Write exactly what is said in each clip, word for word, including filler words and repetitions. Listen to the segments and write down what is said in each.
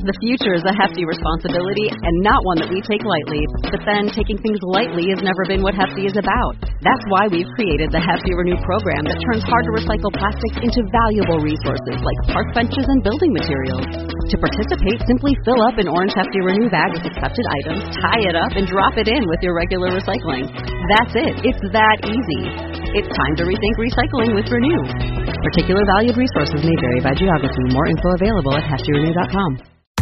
The future is a hefty responsibility and not one that we take lightly. But then, taking things lightly has never been what Hefty is about. That's why we've created the Hefty Renew program that turns hard-to-recycle plastics into valuable resources like park benches and building materials. To participate, simply fill up an orange Hefty Renew bag with accepted items, tie it up, and drop it in with your regular recycling. That's it. It's that easy. It's time to rethink recycling with Renew. Particular valued resources may vary by geography. More info available at hefty renew dot com.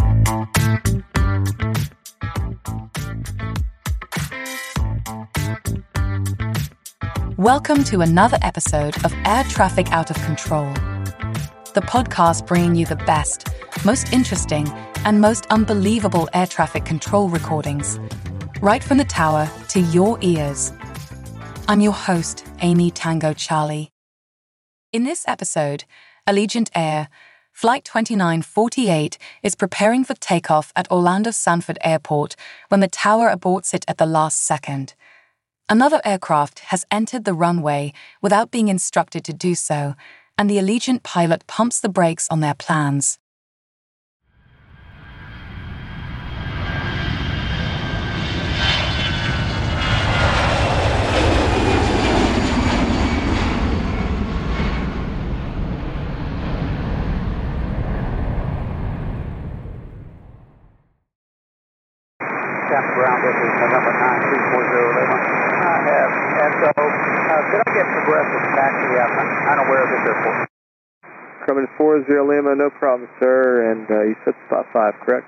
Welcome to another episode of Air Traffic Out of Control, the podcast bringing you the best, most interesting, and most unbelievable air traffic control recordings, right from the tower to your ears. I'm your host, Amy Tango Charlie. In this episode, Allegiant Air, Flight twenty-nine forty-eight is preparing for takeoff at Orlando Sanford Airport when the tower aborts it at the last second. Another aircraft has entered the runway without being instructed to do so, and the Allegiant pilot pumps the brakes on their plans. Captain Brown, this is November nine three four zero Lima. I have. And so, uh, could I get progressive taxi? I'm unaware of this airport. Coming four zero Lima, no problem, sir. And uh, you said spot five, correct?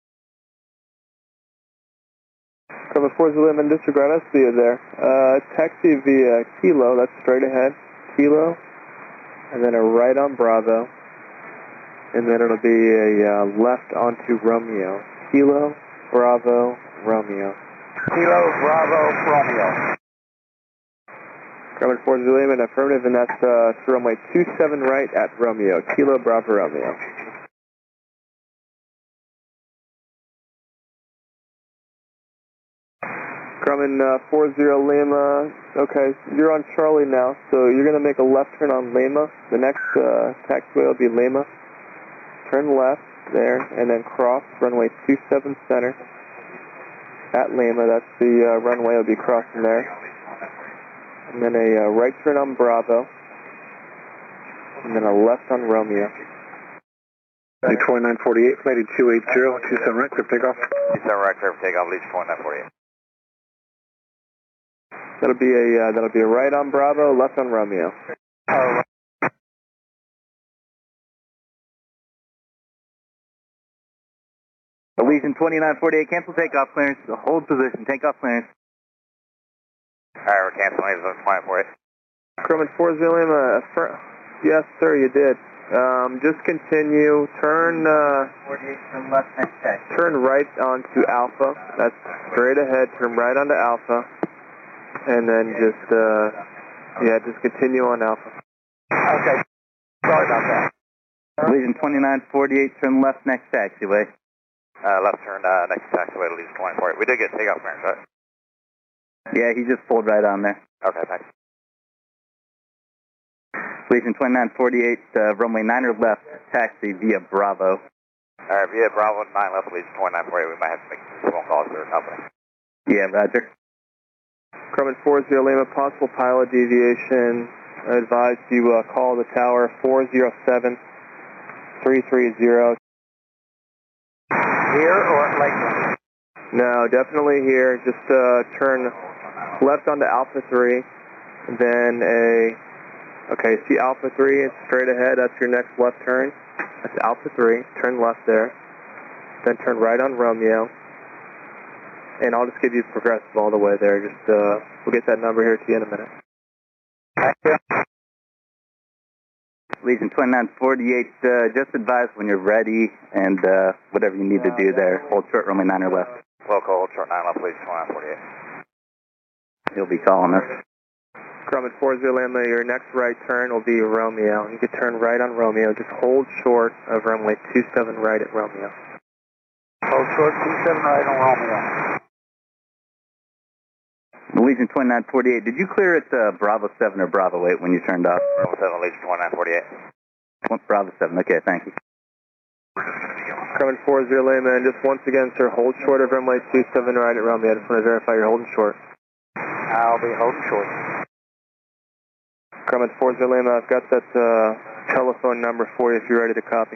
Coming four zero Lima, disregard, I see you there. Uh, taxi via Kilo, that's straight ahead. Kilo, and then a right on Bravo. And then it'll be a uh, left onto Romeo. Kilo, Bravo, Romeo. Kilo, Bravo, Romeo. Coming four zero Lima, affirmative, and that's uh, to runway two seven right at Romeo. Kilo, Bravo, Romeo. Coming uh, four zero Lima, okay, you're on Charlie now, so you're going to make a left turn on Lima. The next uh, taxiway will be Lima. Turn left there, and then cross runway two seven center at Lima. That's the uh, runway will be crossing there. And then a uh, right turn on Bravo, and then a left on Romeo. twenty-nine forty-eight, flight two eight zero, two seven right, clear for takeoff. two seven right, clear for takeoff, lead twenty-nine forty-eight. That'll be a uh, that'll be a right on Bravo, left on Romeo. Oh, Allegiant twenty-nine forty-eight, cancel takeoff clearance, hold position, takeoff clearance. Alright, we're canceling twenty-nine forty-eight. Crewman four zero Lima, affirm. Yes, sir, you did. Um, just continue. Turn. Uh, forty-eight, turn left next check. Turn right onto Alpha. That's straight ahead. Turn right onto Alpha, and then just uh, yeah, just continue on Alpha. Okay. Sorry about that. Allegiant twenty-nine forty-eight, turn left next taxiway. Uh, left turn uh, next taxiway to Allegiant twenty forty-eight. We did get takeoff clearance, right? Yeah, he just pulled right on there. Okay, thanks. Allegiant twenty-nine forty-eight, uh, runway nine or left, taxi via Bravo. Alright, via Bravo nine left, Allegiant twenty-nine forty-eight. We might have to make some phone calls to their company. Yeah, roger. Crewman four zero Lima, possible pilot deviation. I advise you uh, call the tower four zero seven, three three zero. Here or at Lakeland? No, definitely here. Just uh, turn left onto Alpha three, and then a, okay, see Alpha three, it's straight ahead, that's your next left turn. That's Alpha three, turn left there, then turn right on Romeo, and I'll just give you progressive all the way there. Just, uh, we'll get that number here to you in a minute. Thank you. Allegiant twenty-nine forty-eight, uh, just advise when you're ready and uh, whatever you need to do there. Hold short, runway nine or left. Local, hold short nine left, Allegiant twenty-nine forty-eight. He'll be calling us. Grumman four zero Lima, your next right turn will be Romeo. You can turn right on Romeo. Just hold short of runway two seven right at Romeo. Hold short, two seven right on Romeo. Allegiant twenty-nine forty-eight, did you clear at uh, Bravo seven or Bravo eight when you turned off? Bravo seven, Allegiant twenty-nine forty-eight. Bravo seven, okay, thank you. Coming four zero Lima, and just once again, sir, hold short of runway two seven right at Romeo. I just want to verify you're holding short. I'll be holding short. Coming four zero Lima, I've got that uh, telephone number for you if you're ready to copy.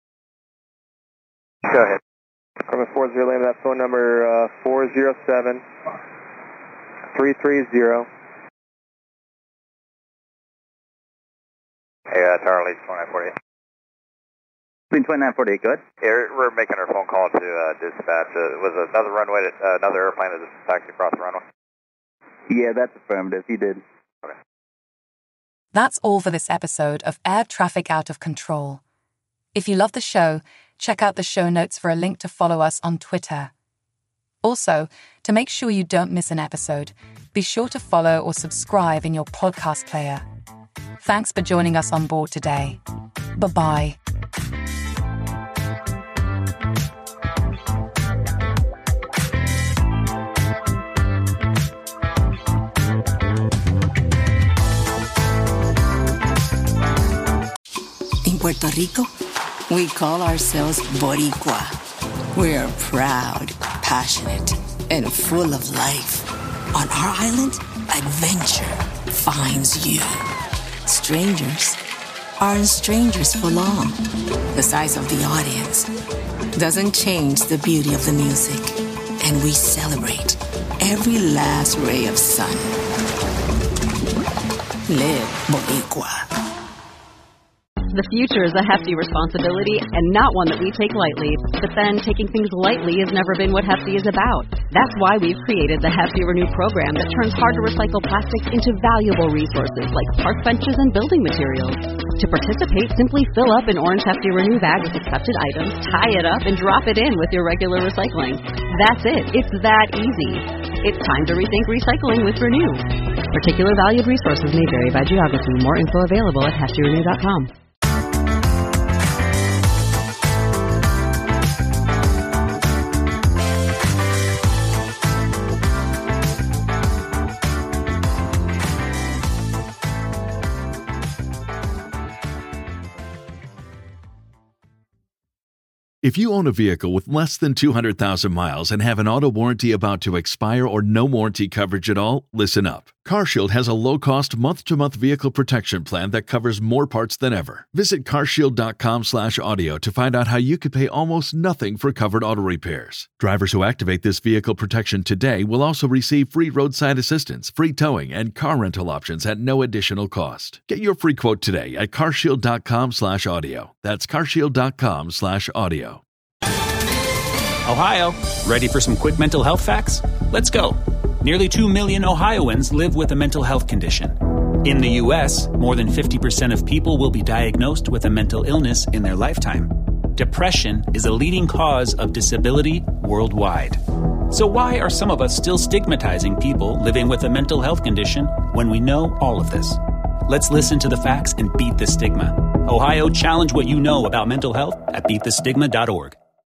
Go ahead. Coming four zero Lima, that phone number uh, four zero seven, three three zero. Hey, uh, Tower Lead twenty-nine forty-eight. Between twenty-nine forty-eight, good. Yeah, we're making our phone call to uh, dispatch. Uh, was another runway, that, uh, another airplane that just taxied across the runway? Yeah, that's affirmative. He did. Okay. That's all for this episode of Air Traffic Out of Control. If you love the show, check out the show notes for a link to follow us on Twitter. Also, to make sure you don't miss an episode, be sure to follow or subscribe in your podcast player. Thanks for joining us on board today. Bye-bye. In Puerto Rico, we call ourselves Boricua. We're proud, passionate, and full of life. On our island, adventure finds you. Strangers aren't strangers for long. The size of the audience doesn't change the beauty of the music, and we celebrate every last ray of sun. Live Boricua. The future is a hefty responsibility and not one that we take lightly. But then, taking things lightly has never been what Hefty is about. That's why we've created the Hefty Renew program that turns hard-to-recycle plastics into valuable resources like park benches and building materials. To participate, simply fill up an orange Hefty Renew bag with accepted items, tie it up, and drop it in with your regular recycling. That's it. It's that easy. It's time to rethink recycling with Renew. Particular valued resources may vary by geography. More info available at hefty renew dot com. If you own a vehicle with less than two hundred thousand miles and have an auto warranty about to expire or no warranty coverage at all, listen up. CarShield has a low-cost month-to-month vehicle protection plan that covers more parts than ever. Visit carshield dot com slash audio to find out how you could pay almost nothing for covered auto repairs. Drivers who activate this vehicle protection today will also receive free roadside assistance, free towing, and car rental options at no additional cost. Get your free quote today at carshield dot com slash audio. That's carshield dot com slash audio. Ohio, ready for some quick mental health facts? Let's go. Nearly two million Ohioans live with a mental health condition. In the U S, more than fifty percent of people will be diagnosed with a mental illness in their lifetime. Depression is a leading cause of disability worldwide. So why are some of us still stigmatizing people living with a mental health condition when we know all of this? Let's listen to the facts and beat the stigma. Ohio, challenge what you know about mental health at beat the stigma dot org.